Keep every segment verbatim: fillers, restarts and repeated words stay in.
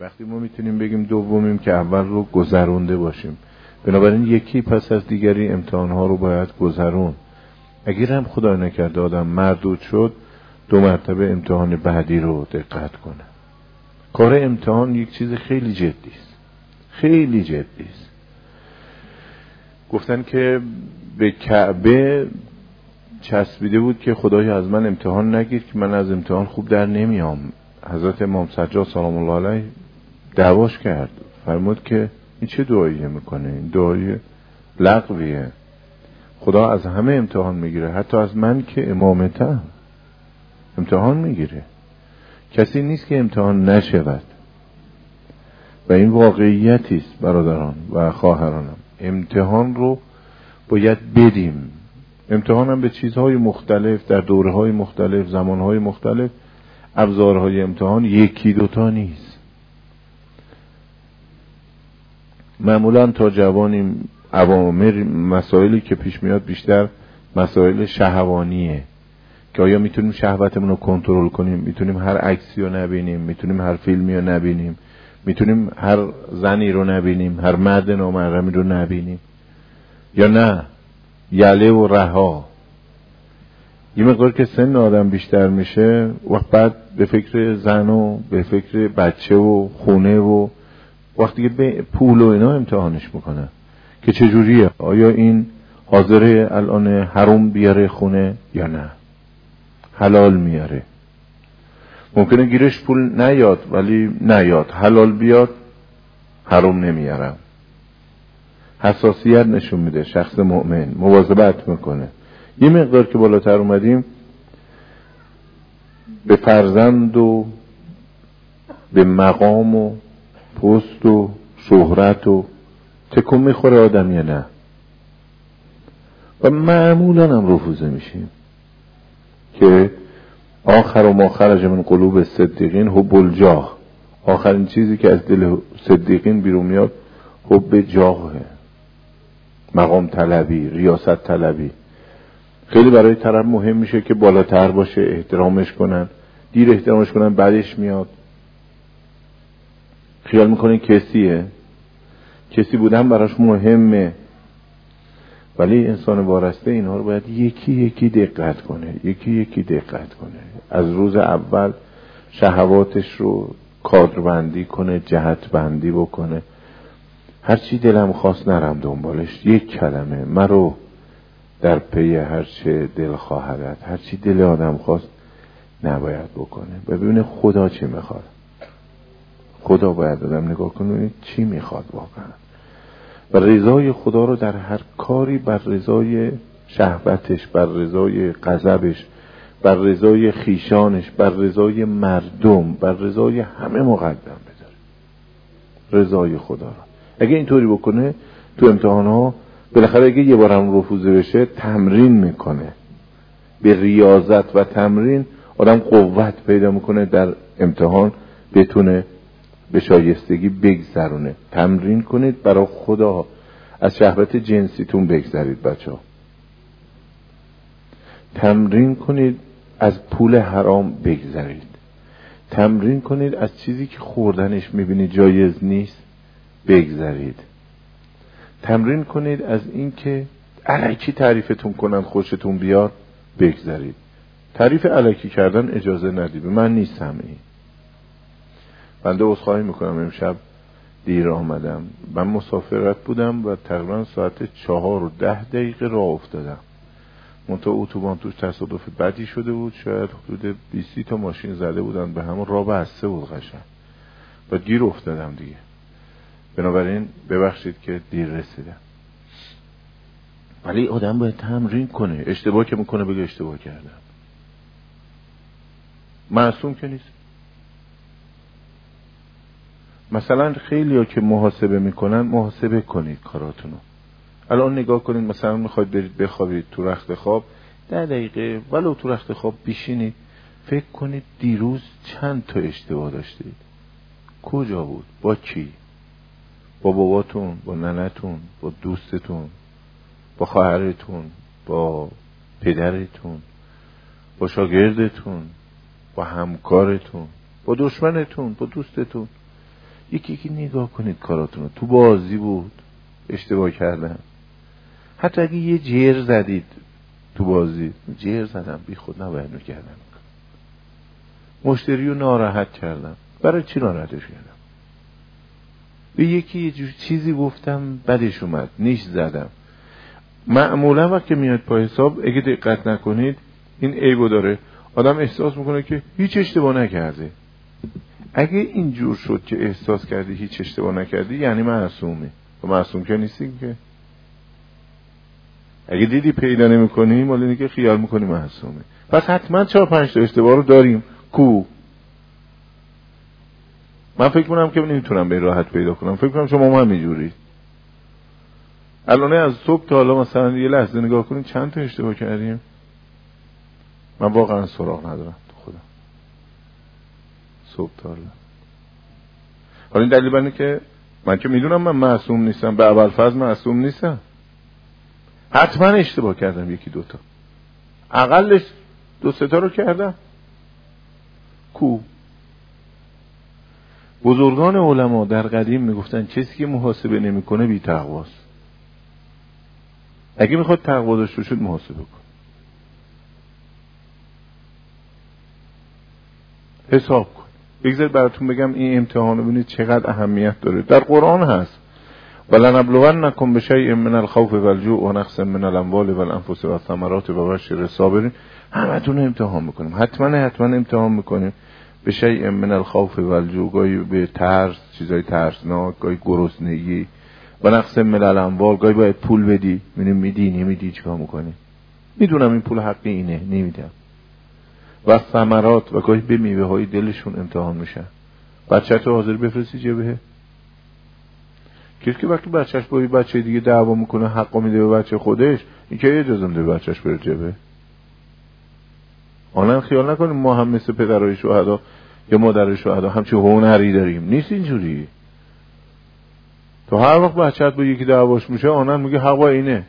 وقتی ما میتونیم بگیم دومیم که اول رو گذرونده باشیم. بنابراین یکی پس از دیگری امتحانها رو باید گذرون. اگر هم خدای نکرده آدم مردود شد، دو مرتبه امتحان بعدی رو دقت کنه. کار امتحان یک چیز خیلی جدی است، خیلی جدی است. گفتن که به کعبه چسبیده بود که خدای از من امتحان نگیر که من از امتحان خوب در نمیام. حضرت امام سجاد سلام الله علیه دعواش کرد، فرمود که این چه دعاییه میکنه؟ این دعای لغویه. خدا از همه امتحان میگیره، حتی از من که امامتم امتحان میگیره. کسی نیست که امتحان نشود و این واقعیتی است برادران و خواهرانم. امتحان رو باید بدیم. امتحان هم به چیزهای مختلف در دوره‌های مختلف، زمانهای مختلف. ابزارهای امتحان یکی دوتا نیست. معمولا تا جوانیم اوامر مسائلی که پیش میاد بیشتر مسائل شهوانیه که آیا میتونیم شهوتمون رو کنترل کنیم، میتونیم هر عکسی رو نبینیم، میتونیم هر فیلمی رو نبینیم، میتونیم هر زنی رو نبینیم، هر مرد نامحرمی رو نبینیم، یا نه یله و رها. یه مقدار که سن آدم بیشتر میشه وقت بعد به فکر زن و به فکر بچه و خونه و وقتی که به پول و اینا امتحانش میکنه که چجوریه، آیا این حاضره الان حرام بیاره خونه یا نه حلال میاره. ممکنه گیرش پول نیاد ولی نیاد، حلال بیاد حرام نمیارم. حساسیت نشون میده شخص مؤمن، مواظبت میکنه. یه مقدار که بالاتر اومدیم به فرزند و به مقام و پست و شهرت و تکون میخوره آدم یا نه، و معمولا هم رفوزه میشیم که آخر و ما خرج من قلوب الصدیقین حب الجاه. آخرین چیزی که از دل صدیقین بیرون میاد حب جاهه، مقام طلبی، ریاست طلبی. خیلی برای طرف مهم میشه که بالاتر باشه، احترامش کنن. دیر احترامش کنن بعدش میاد خیال میکنه کسیه، کسی بودن براش مهمه. ولی انسان وارسته اینها رو باید یکی یکی دقت کنه، یکی یکی دقت کنه. از روز اول شهواتش رو کادربندی کنه، جهت بندی بکنه. هرچی دلم خواست نرم دنبالش. یک کلمه مرو در پی هرچه دل خواهدت. هرچی دل آدم خواست نباید بکنه. ببینه خدا چی میخواد. خدا باید آدم نگاه کنه چی میخواد واقعا، و رضای خدا رو در هر کاری بر رضای شهوتش، بر رضای غضبش، بر رضای خیشانش، بر رضای مردم، بر رضای همه مقدم بذاره. رضای خدا رو اگه اینطوری بکنه تو امتحان ها بالاخره اگه یه بارم رفوزه بشه تمرین میکنه. به ریاضت و تمرین آدم قوت پیدا میکنه در امتحان بتونه به شایستگی بگذرونه. تمرین کنید برای خدا. از شهوت جنسیتون بگذرید بچه ها. تمرین کنید از پول حرام بگذرید. تمرین کنید از چیزی که خوردنش میبینید جایز نیست بگذرید. تمرین کنید از این که الکی تعریفتون کنن خوشتون بیاد بگذرید. تعریف الکی کردن اجازه ندید. من نیستم این. بنده عذرخواهی میکنم امشب دیر آمدم. من مسافرت بودم و تقریبا ساعت چهار و ده دقیقه راه افتادم. منتها اتوبان توش تصادف بدی شده بود. شاید حدود بیست تا ماشین زده بودن به همون، راه بسته بود قشنگ و دیر افتادم دیگه. بنابراین ببخشید که دیر رسیدم. ولی آدم باید تمرین کنه. اشتباه که میکنه بگه اشتباه کردم. معصوم که نیست. مثلا خیلی ها که محاسبه میکنن، محاسبه کنید کاراتونو. الان نگاه کنید، مثلا میخواید برید بخوابید تو رخت خواب، ده دقیقه ولو تو رخت خواب بشینید فکر کنید دیروز چند تا اشتباه داشتید. کجا بود؟ با کی؟ با باباتون، با ننتون، با دوستتون، با خواهرتون، با پدرتون، با شاگردتون، با همکارتون، با دشمنتون، با دوستتون. یکی یکی نگاه کنید کاراتون رو. تو بازی بود اشتباه کردم، حتی اگه یه جر زدید تو بازی، جر زدم بی خود نباید میکردم، مشتری رو ناراحت کردم، برای چی ناراحتش کردم؟ به یکی یه جور چیزی گفتم بدش اومد، نیش زدم. معمولا وقتی میاد پای حساب اگه دقت نکنید این عیبو داره، آدم احساس میکنه که هیچ اشتباه نکرده. اگه اینجور شد که احساس کردی هیچ اشتباه نکردی یعنی معصومی، و معصوم که نیستی که. اگه دیدی پیدا نمی‌کنی مال اینه که خیال می‌کنی معصومه. پس حتما چهار پنج تا اشتباه رو داریم. کو من فکر کنم که نمیتونم به راحت پیدا کنم، فکر کنم شما هم همینجوری. الان از صبح تا حالا مثلا یه لحظه نگاه کنید چند تا اشتباه کردیم. من واقعا سراغ ندارم تو خودم صبح تا حالا. حالا این دلیل بر اینه که من که میدونم من معصوم نیستم، به ابوالفضل معصوم نیستم، حتما اشتباه کردم، یکی دوتا اقلش دو سه تا رو کردم. کو بزرگان علما در قدیم میگفتن کسی که محاسبه نمیکنه بی تقواست. اگه میخواد تقوا داشته باشید محاسبه کن، حساب کن. بگذارید براتون بگم این امتحان رو ببینید چقدر اهمیت داره. در قرآن هست ولنبلونکم بشیء من الخوف والجوع ونقص من الاموال والانفس والثمرات وبشر الصابرین. همتون امتحان میکنیم، حتما حتما امتحان میکنیم. بشیء من الخوف والجوع، گاهی به ترس، چیزای ترسناک، گاهی گرسنگی، ونقص من الاموال، گاهی باید پول بدی، میدونی میدی نمیدی چیکار میکنی، میدونم این پول حقی اینه نمیدم. و ثمرات، و گاهی به میوه های دلشون امتحان میشن. بچه‌تو حاضر بفرستی جبهه؟ کسی که وقتی بچهش با یه بچه دیگه دعوا میکنه حقو میده به بچه خودش، این که اجازه میده بچهش بره جبهه؟ آنها خیال نکنیم ما هم مثل پدرای شهدا یا مادر شهدا همچین هنری داریم، نیست اینجوری. تو هر وقت بچه‌ت با یکی دعواش میشه آنها میگه حق با اینه.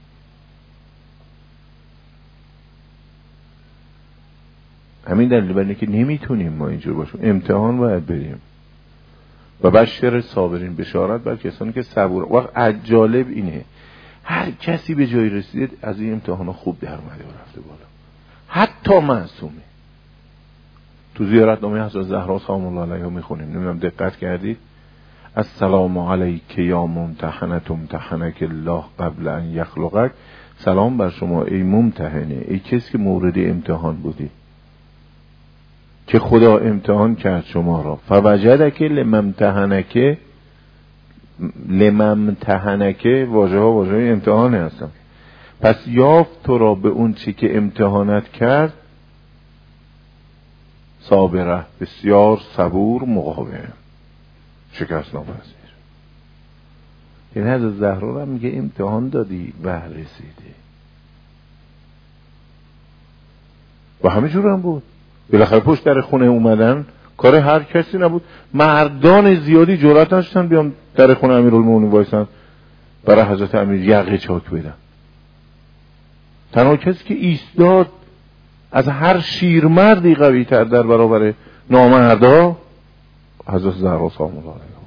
همین دلیل برای که نمیتونیم ما اینجور باشیم، امتحان باید بریم. و بشر صابرین، بشارت بر کسانی که صبور. وقت جالب اینه هر کسی به جای رسید از این امتحان خوب در اومده و رفته بالا، حتی معصومه. تو زیارتنامه حضرت زهرا سلام الله علیها میخونیم، نمیدونم دقت کردید، السلام علیک یا ممتحنه امتحنک الله قبل ان یخلقک. سلام بر شما ای ممتحنه، ای کسی که مورد امتحان بودی که خدا امتحان کرد شما را. فوجدک لممتحنک، لممتحنک واژه ها واژه های امتحان هستن. پس یافت تو را به اون چی که امتحانت کرد صابره، بسیار صبور، مقاوم، شکست ناپذیر. این حضرت زهرا را میگه امتحان دادی و رسیدی. و همه جور هم بود. بالاخره پشت در خونه اومدن کار هر کسی نبود. مردان زیادی جرأت نداشتن بیان در خونه امیرالمومنین وایسن برای حضرت امیر یقه چاک بدن. تنها کسی که ایستاد از هر شیرمردی قوی تر در برابر نامردا حضرت زهرا سلام الله علیها.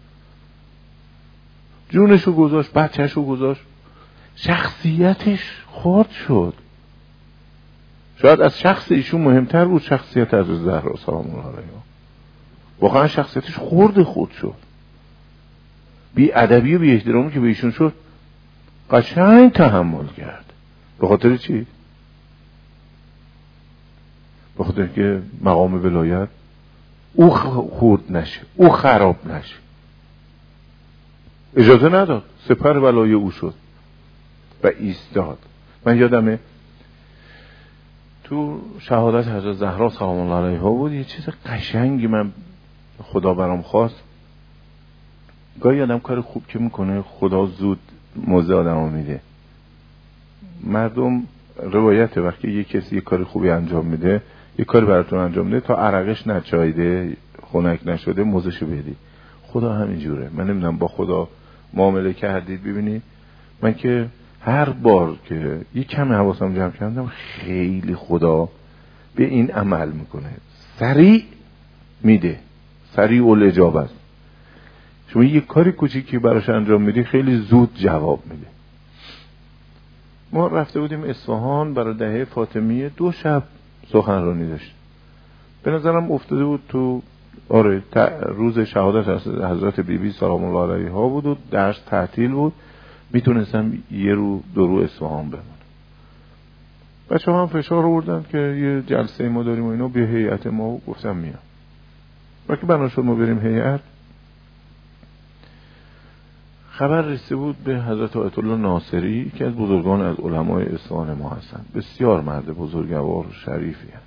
جونشو گذاشت، بچهشو گذاشت، شخصیتش خرد شد. شاید از شخص ایشون مهمتر بود شخصیت حضرت زهرا سلام الله علیها. واقعا شخصیتش خرد خود شد. بی ادبی و بی احترامی که به ایشون شد قشنگ تحمل کرد. به خاطر چی؟ به خاطر که مقام ولایت او خرد نشه، او خراب نشه، اجازه نداد. سپر ولای او شد و ایستاد. من یادمه تو شهادت حضرت زهرا سلام الله علیها بود یه چیز قشنگی من خدا برام خواست. گاهی آدم کار خوب که میکنه خدا زود موزه آدم میده. مردم روایت وقتی یه کسی یه کار خوبی انجام میده، یه کاری براتون انجام میده، تا عرقش نچایده خنک نشده موزهشو بدی. خدا همینجوره. من نمیدونم با خدا معامله کردید ببینید، من که هر بار که یه کمی حواسم جمع کردم خیلی خدا به این عمل میکنه، سریع میده، سریع الاجابه است. شما یه کاری کوچیکی براش انجام میدی خیلی زود جواب میده. ما رفته بودیم اصفهان برای دهه فاطمیه، دو شب سخنرانی داشت. به نظرم افتاده بود تو آره روز شهادت حضرت بی بی سلام الله علیها بود و درس تعطیل بود، میتونستم یه رو دو رو اصفهان بمونم. بچه هم فشار آوردن که یه جلسه ما داریم و اینا، به هیئت ما گفتم میام. وقتی بنا شد ما بریم هیئت، خبر رسیده بود به حضرت آیت الله ناصری که از بزرگان از علمای اصفهان ما هستن، بسیار مرد بزرگوار و شریفی هست.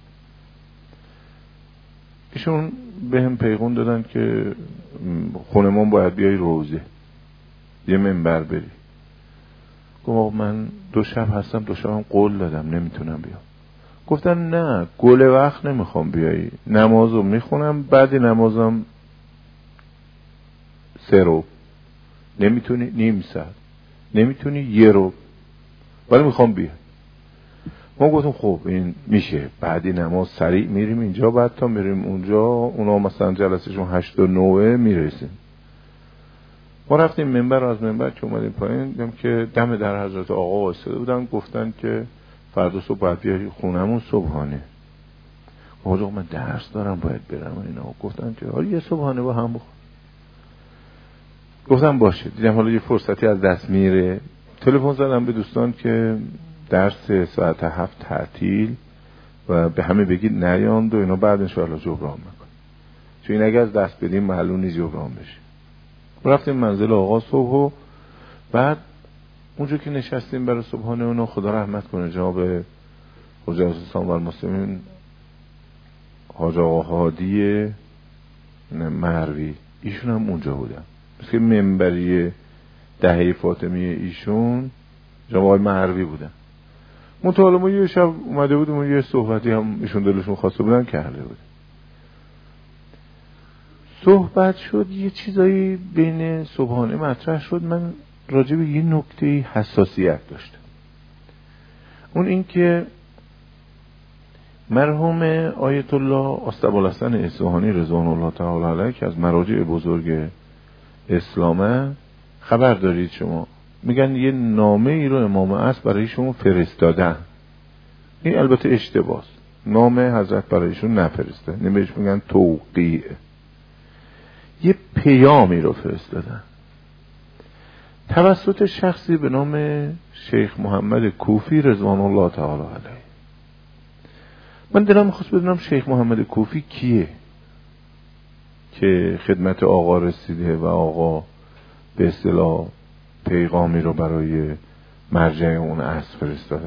ایشون به هم پیغام دادن که خونمون باید بیای روزه یه منبر بری. گفتم من دو شب هستم، دو شبم قول دادم نمیتونم بیام. گفتن نه گل وقت نمیخوام بیایی، نمازو میخونم بعد نمازم سه رو، نمیتونی نیم ساعت، نمیتونی یه رو، ولی میخوام بیام. ما گفتم خب این میشه، بعدی نماز سریع میریم اینجا، بعد تا میریم اونجا اونا مثلا جلسهشون هشت و نوه میرسیم. ما رفتیم منبر، از منبر که اومدیم پایین دیدم که دم در حضرت آقا وایساده بودن، گفتن که فردا صبح باید بیای خونمون صبحانه. آقا من درس دارم باید برم اینا. گفتن که حالا یه صبحانه با هم بخور. گفتم باشه. دیدم حالا یه فرصتی از دست میره، تلفن زدم به دوستان که درس ساعت هفت تعطیل و به همه بگید نیاند و اینا، بعد انشاءالله جبران میکن، چون این اگه از دست بدیم معلوم نیست جبران بشه. رفتیم منزل آقا صبح و بعد اونجا که نشستیم برای صبحانه اونا، خدا رحمت کنه جناب حجت الاسلام و المسلمین حاج آقا هادی مروی، ایشون هم اونجا بودن. مثل منبری دهه فاطمیه ایشون جناب آقای مروی بودن. منطقه ما یه شب اومده بودیم و یه صحبتی هم ایشون دلشون خواسته بودن کرده بود. صحبت شد، یه چیزایی بین صبحانه مطرح شد. من راجع به یه نکته حساسیت داشتم، اون این که مرحوم آیت الله اسدالحسن اصفهانی رضوان الله تعالی علیه که از مراجع بزرگ اسلامه، خبر دارید شما، میگن یه نامه ای رو امام عصر برای شما فرستادن. این البته اشتباهه، نامه حضرت برایشون نفرسته، نمیش میگن توقیع، یه پیامی رو فرستادن توسط شخصی به نام شیخ محمد کوفی رضوان الله تعالی علیه. من دلم می‌خواست بدونم شیخ محمد کوفی کیه که خدمت آقا رسیده و آقا به اصطلاح پیغامی رو برای مرجع اون عصر فرستاده.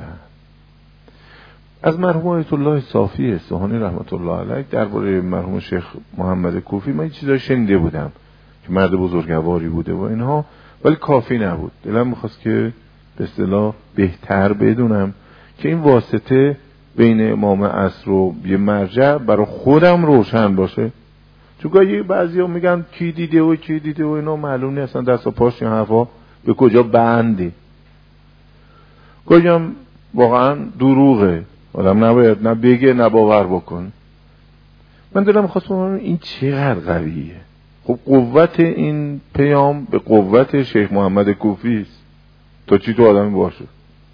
از مرحوم آیت الله صافی اصفهانی رحمت الله علیه درباره مرحوم شیخ محمد کوفی من چیزایی شنیده بودم که مرد بزرگواری بوده و اینها، ولی کافی نبود. دلم می‌خواست که به اصطلاح بهتر بدونم که این واسطه بین امام عصر و یه مرجع برای خودم روشن باشه. چون گاهی بعضیا میگن کی دیده و کی دیده و اینا، معلوم نیست اصلا دست و پاش این حرفا به کجا بنده. گاهی هم واقعا دروغه، آدم نباید نه بگه نه باور بکن. من دلم می‌خواست ببینم این چقدر قویه. خب قوت این پیام به قوت شیخ محمد کوفی است تا چی تو آدمی باشه.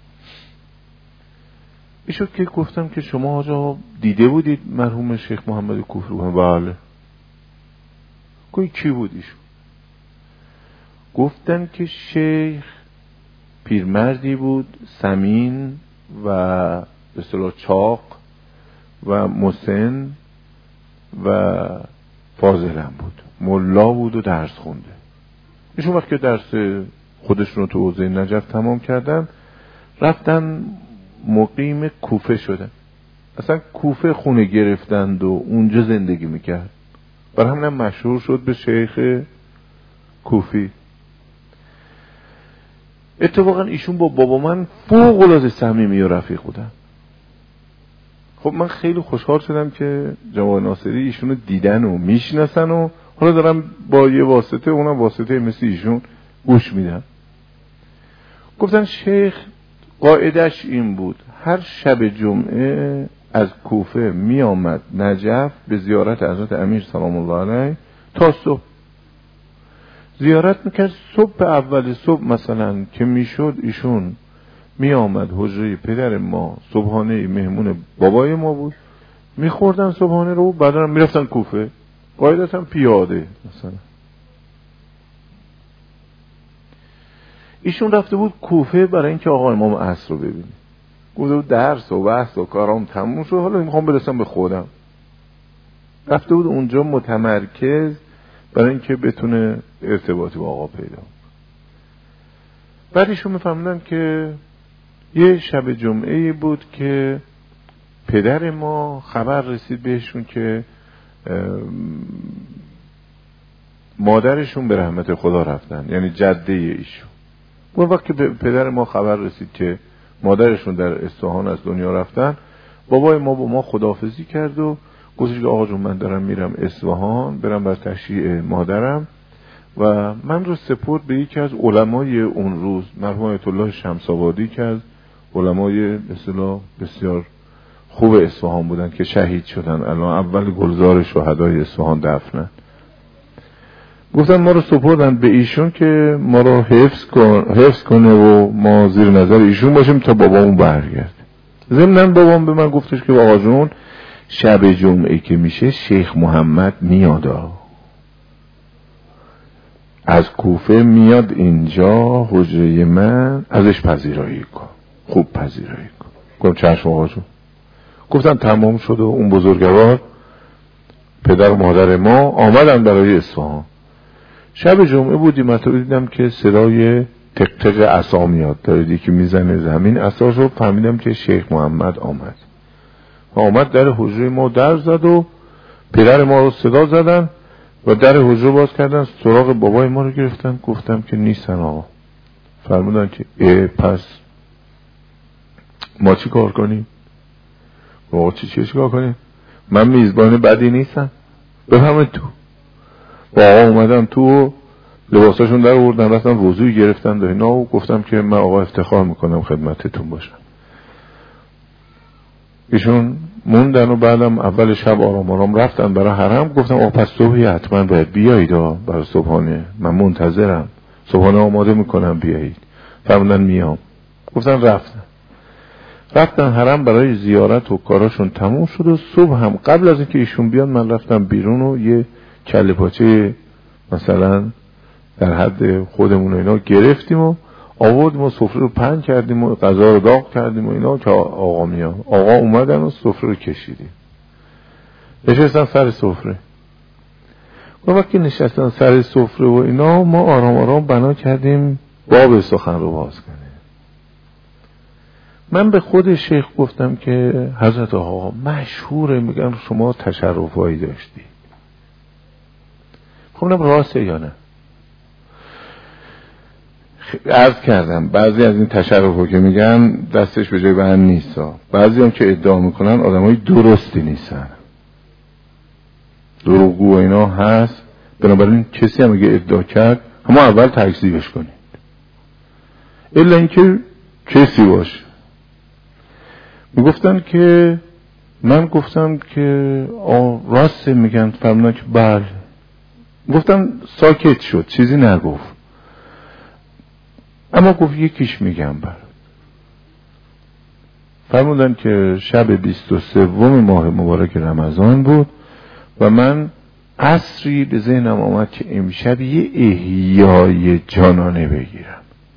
ایشو که گفتم که شما آجا دیده بودید مرحوم شیخ محمد کوفی رو؟ بله. گوی کی بود ایشو؟ گفتن که شیخ پیرمردی بود سمین و به اصطلاح چاق و مسن و فاضلم بود، ملا بود و درس خونده. ایشون وقتی که درس خودشون رو تو حوزه نجف تمام کردن رفتن مقیم کوفه شدن. اصلا کوفه خونه گرفتند و اونجا زندگی میکرد، برای همینم مشهور شد به شیخ کوفی. اتفاقا ایشون با بابا من فوق العاده صمیمی و رفیق بودن. خب من خیلی خوشحال شدم که جناب ناصری ایشونو دیدن و میشناسن و حالا دارم با یه واسطه، اونم واسطه مثل ایشون، گوش میدم. گفتن شیخ قاعدش این بود هر شب جمعه از کوفه می آمد نجف به زیارت حضرت امیر سلام الله علیه تا صبح. زیارت میکرد. صبح اول صبح مثلا که میشد ایشون می آمد حجره پدر ما، صبحانه مهمون بابای ما بود، میخوردن صبحانه رو، بعدا میرفتن کوفه، قاعدتا پیاده. مثلا ایشون رفته بود کوفه برای اینکه آقا امام عصر رو ببینه. گفته بود درس و بحث و کارام تموم شد، حالا میخوام برسم به خودم. رفته بود اونجا متمرکز برای اینکه بتونه ارتباطی با آقا پیدا. بعد ایشون میفهمدن که یه شب جمعه بود که پدر ما خبر رسید بهشون که مادرشون به رحمت خدا رفتن، یعنی جده ایشون. اون وقت که پدر ما خبر رسید که مادرشون در اصفهان از دنیا رفتن، بابای ما با ما خداحافظی کرد و گفتش که آقا جون من دارم میرم اصفهان برم بر تشییع مادرم و من رو سپرد به یکی از علمای اون روز، مرحوم آیت الله شمس‌آبادی که از علمای به اصطلاح بسیار خوب اصفهان بودن که شهید شدن، الان اول گلزار شهدای اصفهان دفنن. گفتن ما رو سپردن به ایشون که ما رو حفظ کن حفظ کنه و ما زیر نظر ایشون باشیم تا بابامون برگرد. ضمناً بابام به من گفتش که آقا جون شب جمعه که میشه شیخ محمد میاد، از کوفه میاد اینجا حجره من، ازش پذیرایی کن، خوب پذیرایی کن. گفتم چشم آقا جون. گفتن تمام شد و اون بزرگوار پدر و مادر ما آمدن برای اصفهان. شب جمعه بودیم، من دیدم که صدای تق تق عصا میاد، داره که میزنه زمین عصاش رو. فهمیدم که شیخ محمد آمد و آمد در حجره ما در زد و پدر ما رو صدا زدن و در حجره باز کردن، سراغ بابای ما رو گرفتن. گفتم که نیستن آقا. فرمودن که اه پس ما چی کار کنیم؟ آقا چی چی کار کنیم؟ من میزبان بدی نیستم، بفهمید تو. با آقا اومدم تو و لباساشون در آوردن، رفتن وضوی گرفتن و اینا و گفتم که من آقا افتخار میکنم خدمتتون باشم. ایشون موندن و بعدم اول شب آرام آرام رفتن برای حرم. گفتم آقا پس صبحی حتما باید بیایید برای صبحانه، من منتظرم، صبحانه آماده میکنم بیایید. فرمودن میام. گفتن رفتن رفتن حرم برای زیارت و کاراشون تموم شد و صبح هم قبل از اینکه ایشون بیان من رفتم بیرون و یه کله پاچه مثلا در حد خودمون و اینا گرفتیم و آوردیم و سفره رو پهن کردیم و غذا رو داغ کردیم و اینا که آقا میاد. آقا اومدن و سفره رو کشیدیم، نشستن سر سفره. و وقتی نشستن سر سفره و اینا ما آرام آرام بنا کردیم باب سخن رو باز کنیم. من به خود شیخ گفتم که حضرت آقا مشهوره میگن شما تشرفایی داشتی. خب راسته یا نه؟ عرض کردم بعضی از این تشرفا که میگن دستش به جای بند نیست، بعضی هم که ادعا میکنن آدمای درستی نیستن، دروغگو و اینا هست. بنابراین کسی هم اگه ادعا کرد همه اول تکذیبش کنید، الا اینکه کسی باشه. میگفتن که من گفتم که راست میگن. فرمودن که بله. گفتم ساکت شد، چیزی نگفت، اما گفت یکیش میگم برات. فرمودن که شب بیست و سوم ماه مبارک رمضان بود و من عصری به ذهنم آمد که امشب یه احیای جانانه بگیرم.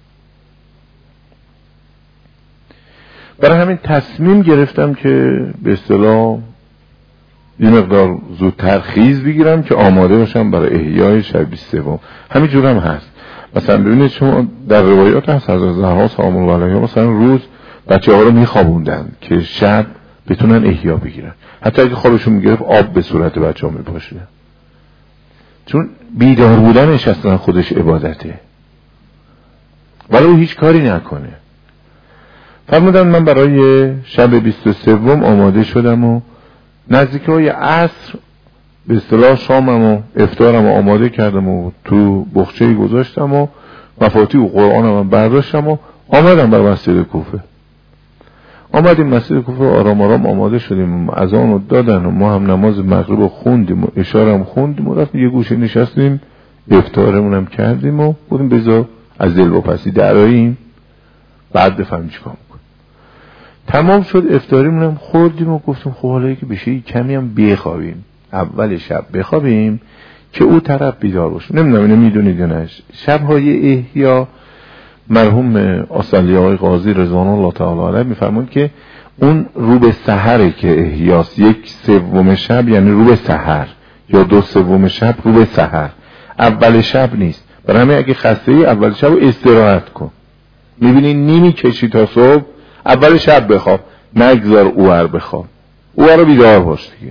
برای همین تصمیم گرفتم که به اصطلاح یه مقدار زودتر خیز بگیرم که آماده باشم برای احیای شب بیست و سوم. همین جور هم هست. مثلا ببینید شما در روایات هست حضرت زهرا سلام الله علیها مثلا روز بچه ها رو میخوابوندن که شب بتونن احیا بگیرن، حتی اگه خوابشون میگرفت آب به صورت بچه ها میپاشیدن، چون بیدار بودنش اصلا خودش عبادته ولو هیچ کاری نکنه. فرمودن من برای شب بیست و سوم آماده شدم و نزدیک های عصر به اصطلاح شامم و افطارم و آماده کردم و تو بخچه گذاشتم و مفاتیح و قرآنم برداشتم و آمدم بر مسجد کوفه. آمدیم مسجد کوفه آرام آرام آماده شدیم، اذان رو دادن و ما هم نماز مغرب رو خوندیم و اشاره هم خوندیم و رفتیم یه گوشه نشستیم افطارمونم کردیم و بودیم بذار از دل واپسی دراییم بعد بفهمیم چی کار میکنیم. تمام شد افطاریمونم خوردیم و گفتم خب حالا که بشه کمی هم بخوابیم، اول شب بخوابیم که او طرف بیدار باشه. نمیدونم اینو میدونید یا نه، شب‌های احیا مرحوم آصلی آقای قاضی رضوان الله تعالی علیه میفرمون که اون رو به سحره که احیاست، یک سوم شب یعنی رو به سحر، یا دو سوم شب رو به سحر، اول شب نیست. برای همین اگه خسته ای اول شب رو استراحت کن، میبینی نیمی کشی تا صبح، اول شب بخواب، نگذار اوور بخواب، اوور رو بیدار باش دیگه.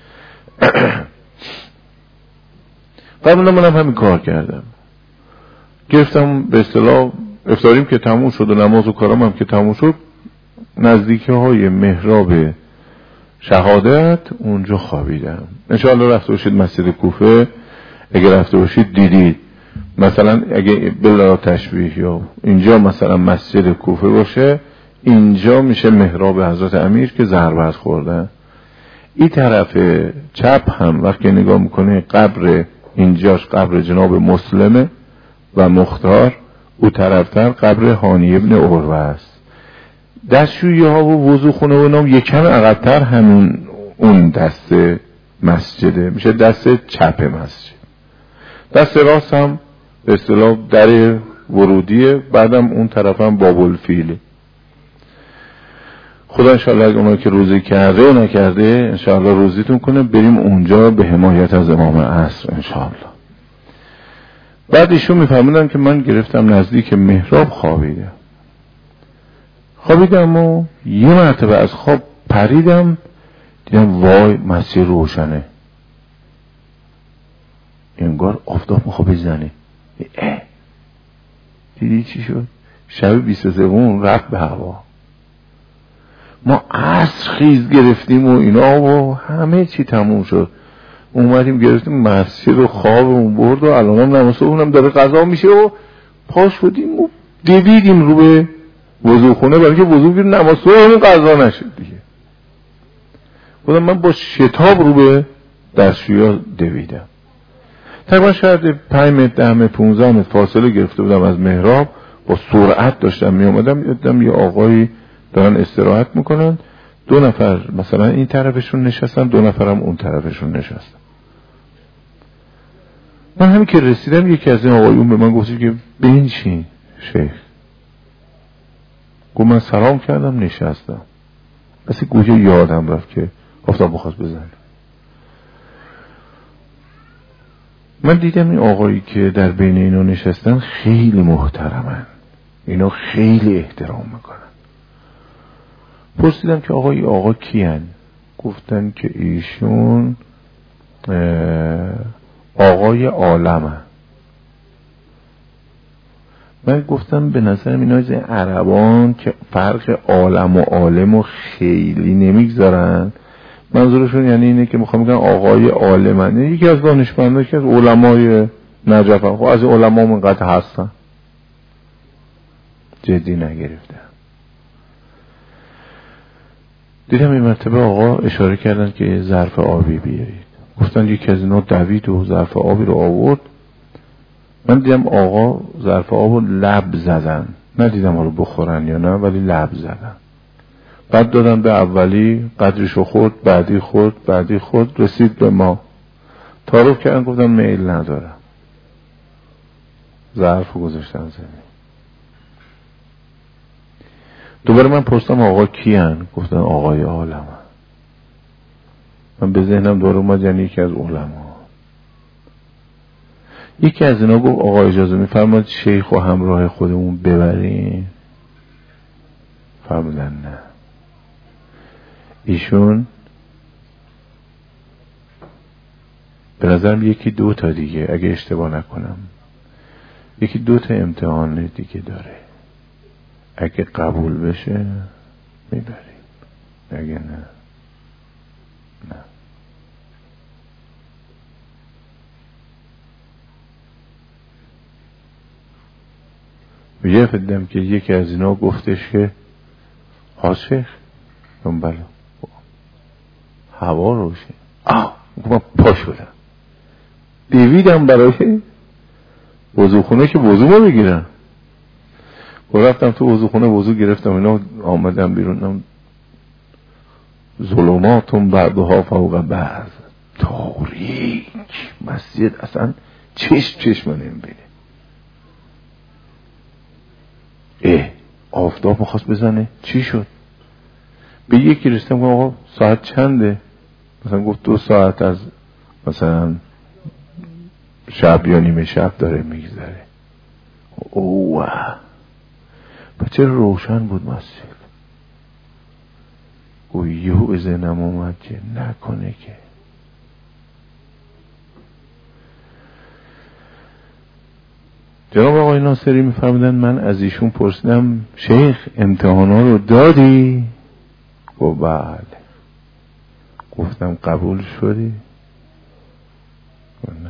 قبلا منم همین کار کردم، گرفتم به اصطلاح افطاریم که تموم شد و نماز و کارم هم که تموم شد، نزدیکی های محراب شهادت اونجا خوابیدم. انشاءالله رفته باشید مسجد کوفه، اگه رفته باشید دیدید مثلا اگه بلا تشبیه یا اینجا مثلا مسجد کوفه باشه، اینجا میشه محراب حضرت امیر که ضربت خوردن. این طرف چپ هم وقتی نگاه میکنه قبر اینجاش قبر جناب مسلمه و مختار، او طرفتر قبر هانی ابن عروه است. دستشویی ها و وضو خونه و نام یکم عقب‌تر همون اون دست مسجده، میشه دست چپ مسجد. دست راست هم به اصطلاح در ورودیه، بعدم اون طرف هم باب الفیله. خدا انشاءالله اگه اونایی که روزی کرده و نکرده انشاءالله روزیتون کنه، بریم اونجا به حمایت از امام عصر انشاءالله. بعد ایشون میفهمیدن که من گرفتم نزدیک محراب خوابیدم خوابیدم و یه مرتبه از خواب پریدم، دیدم وای مسجد روشنه، انگار آفتاب میخواد بزنه. اه دیدی چی شد؟ شب بیست و سوم رفت به هوا. ما عصر خیز گرفتیم و اینا و همه چی تموم شد، اومدیم گرفتیم مسجد و خوابمون برد و الان هم نماز اونم داره قضا میشه و پاش شدیم و دویدیم رو به وضو خونه، برای که وضو گیریم نماز اون قضا نشد دیگه. بودم من با شتاب رو به دستشویی دویدم، تقریبا شاید پنج متر ده متر پونزده متر فاصله گرفته بودم از محراب، با سرعت داشتم می اومدم، دیدم یه آقایی دارن استراحت میکنن، دو نفر مثلا این طرفشون نشستن، دو نفرم اون طرفشون نشستن. من همین که رسیدم یکی از این آقایون به من گفت که بنشین شیخ. گفت من سلام کردم نشستم، پس گوشه یادم رفت که آفتاب بخواست بزنه. من دیدم این آقایی که در بین اینا نشستن خیلی محترمن، اینا خیلی احترام میکنن. پرسیدم که آقای آقا کیان؟ گفتن که ایشون آقای عالمه. من گفتم به نظرم اینا از عربان که فرق عالم و عالم و خیلی نمیگذارن، منظورشون یعنی اینه که میخوام بگن آقای عالمن، یکی از دانشمندان که از علمای نجف هم، خب از علما منقطع هستن، جدی نگرفتم. دیدم این مرتبه آقا اشاره کردن که ظرف آبی بیارید، گفتن یکی از اینا دوید و ظرف آبی رو آورد. من دیدم آقا ظرف آب رو لب زدن، ندیدم رو بخورن یا نه ولی لب زدن. بعد دادن به اولی، قدرشو خورد، بعدی خورد، بعدی خورد، رسید به ما. تعارف کردن، گفتم میل ندارم، ظرف رو گذاشتن زمین. دوباره من پرسیدم آقا کیان؟ گفتن آقای عالمه. من به ذهنم دور اومد یعنی یکی از علما. یکی از اینا گفت آقا اجازه میفرماد شیخ و همراه خودمون ببریم؟ فرمودن نه. ایشون به نظرم یکی دو تا دیگه، اگه اشتباه نکنم یکی دو تا امتحان دیگه داره، اگه قبول بشه میبریم، اگه نه نه. یه فدم که یکی از اینا گفتش که حاشیخ اون بله هوا روشه. آه من پا شدم، دویدم برای وضوخونه که وضو بگیرن. رفتم تو وضوخونه وضو گرفتم، اینا آمدم بیرون، ظلماتون بعضها فوق بعض، تاریک مسجد، اصلا چشم چشم نمیبینه. اه آفتاب میخواست بزنه، چی شد؟ به یکی رسیدم گفتم آقا ساعت چنده؟ مثلا گفت دو ساعت از مثلا شب یا نیمه شب داره میگذره. اوه بچه روشن بود مسجد. گوی یهو به ذهنم اومد که نکنه که جناب آقای ناصری میفرمودن من از ایشون پرسیدم شیخ امتحانا رو دادی؟ گفت بله. گفتم قبول شدی؟ گفت نه.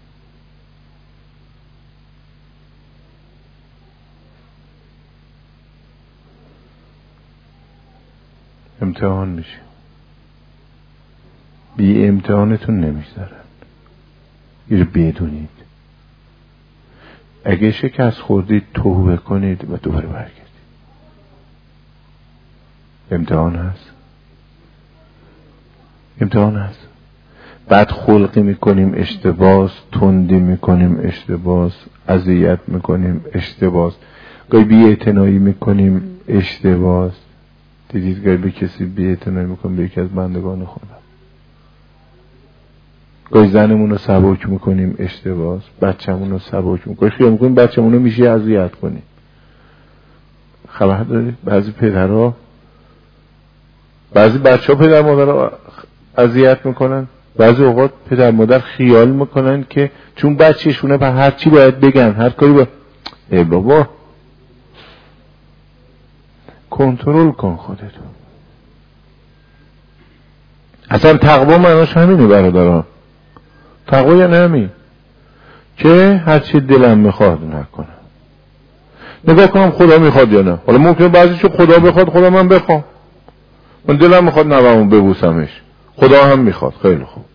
امتحان میشه، بی امتحانتون نمیذارن. اینو بدونید. اگه شکست خوردید توبه کنید و دوباره برگردید. امتحان هست، امتحان هست. بعد خلقی میکنیم اشتباس، تندی میکنیم اشتباس، اذیت میکنیم اشتباس، گاهی بی اعتنایی میکنیم اشتباس. دیدید گاهی به کسی بی اعتنایی میکنیم، به یکی از بندگان خدا. گاهی زنمون رو سبک میکنیم اشتباس، بچه‌مون رو سبک میکنیم، خیال میکنیم بچه‌مون رو میشه اذیت کنیم. خبر دارید بعضی پدرها، بعضی بچه‌ها پدر مادر رو اذیت میکنن، بعضی اوقات پدر مادر خیال میکنن که چون بچه‌شونه به هر چی باید بگن، هر کاری باید. ای بابا کنترل کن خودتو. اصلا تقوا معناش همینه برادران. تقوا یعنی همین که هر چی دلم میخواد نکنم. نگاه کنم خدا میخواد یا نه. حالا ممکنه بعضیشو خدا بخواد، خدا من بخوام. من دلم میخواد نوامو ببوسمش، خدا هم میخواد، خیلی خوب.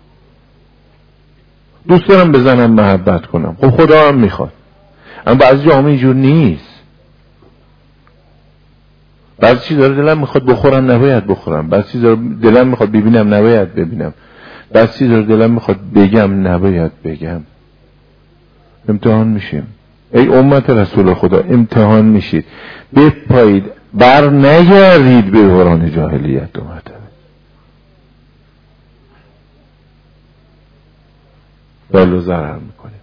دوست دارم بزنم محبت کنم، خب خدا هم میخواد. اما بعضی جامعه اینجور نیست. بعضی چیز داره دلم میخواد بخورم نباید بخورم، بعضی چیز داره دلم میخواد ببینم نباید ببینم، بعضی چیز داره دلم میخواد بگم نباید بگم. امتحان میشیم. ای امت رسول خدا امتحان میشید، بپایید، بر نگردید به دوران جاهلیت دو مرتبه. بلو ضرر میکنیم.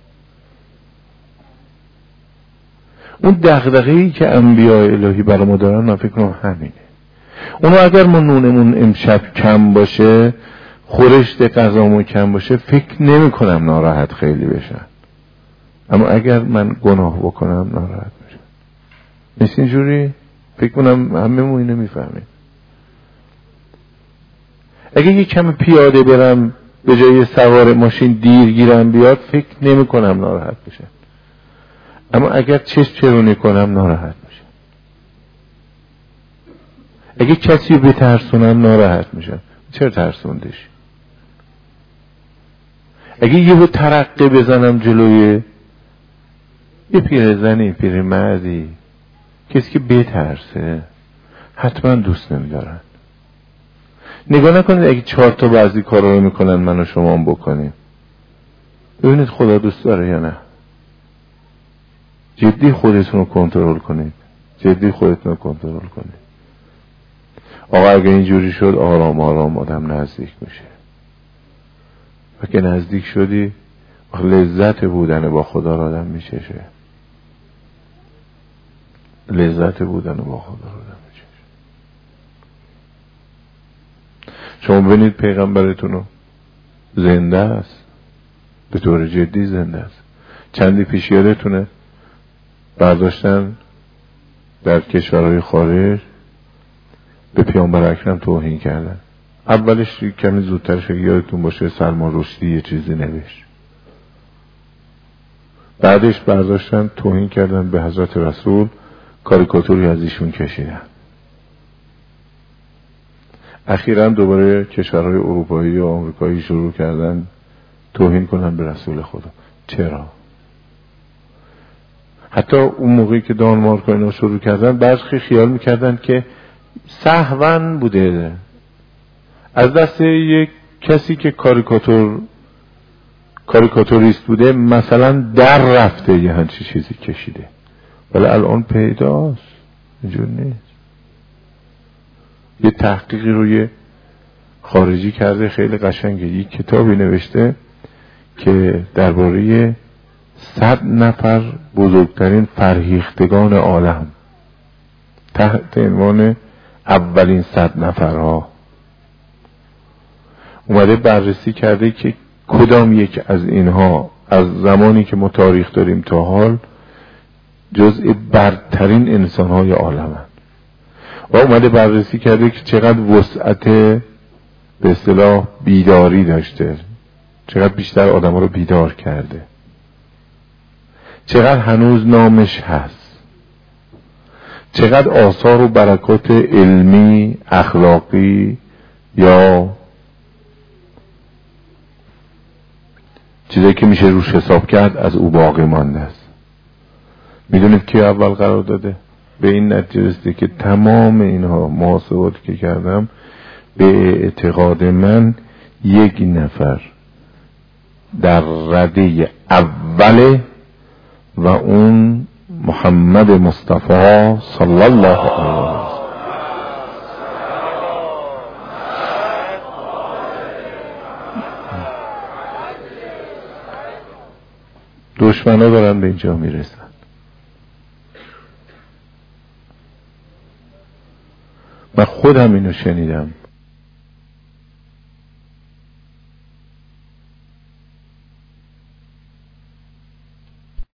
اون دغدغه‌ای که انبیاء الهی برای ما دارن من فکر کنم همینه. اونو اگر ما نونمون امشب کم باشه، خورشت غذامون کم باشه، فکر نمی کنم ناراحت خیلی بشن. اما اگر من گناه بکنم ناراحت میشم. مثل اینجوری فکر کنم همه ما اینو میفهمیم. اگه یک کم پیاده برم به جای سوار ماشین دیر گیرم بیاد، فکر نمی کنم ناراحت بشم. اما اگر چشم چرونی کنم ناراحت میشم. اگه کسی رو بترسونم ناراحت میشم. چرا ترسوندش؟ اگه یهو ترقه بزنم جلوی یه پیرزنی، پیرمردی، کسی که بترسه، حتما دوست نمیدارن. نگاه نکنید اگه چهار تا بعضی کارا رو میکنن من و شما هم بکنیم، ببینید خدا دوست داره یا نه. جدی خودتون رو کنترل کنید، جدی خودتون رو کنترل کنید. آقا اگه اینجوری شد آرام آرام آدم نزدیک میشه. و که نزدیک شدی لذت بودن با خدا رو آدم میچشه. لذت بودن با خدا رو آدم میچشه. شما ببینید پیغمبرتون رو زنده است، به طور جدی زنده است. چندی پیش یادتونه برداشتن در کشورهای خارج به پیامبر اکرم توهین کردن. اولش کمی زودترش اگه یادتون باشه سلمان رشدی یه چیزی نوشت، بعدش برداشتن توهین کردن به حضرت رسول، کاریکاتوری از ایشون کشیدن. اخیراً دوباره کشورهای اروپایی و آمریکایی شروع کردن توهین کنن به رسول خدا. چرا؟ حتی اون موقعی که دانمارک و اینا شروع کردن برخی خیال میکردن که سهواً بوده، از دست یک کسی که کاریکاتور کاریکاتوریست بوده مثلا در رفته یه همچین چیزی کشیده، ولی الان پیداست، اینجور نیست. یه تحقیقی روی خارجی کرده خیلی قشنگه، یک کتابی نوشته که درباره صد نفر بزرگترین فرهیختگان عالم تحت عنوان اولین صد نفرها اومده بررسی کرده که کدام یک از اینها از زمانی که ما تاریخ داریم تا حال جزء برترین انسانهای عالمند و اومده بررسی کرده که چقدر وسعت به اصطلاح بیداری داشته، چقدر بیشتر آدم رو بیدار کرده، چقدر هنوز نامش هست، چقدر آثار و برکات علمی، اخلاقی یا چیزایی که میشه روش حساب کرد از او باقی مانده است. میدونید که اول قرار داده؟ به این نتیجه رسیده که تمام اینها محاسباتی که کردم به اعتقاد من یک نفر در رده اوله و اون محمد مصطفی صلی الله علیه و سلم. دشمنا دارن به اینجا میرسن. من خودم اینو شنیدم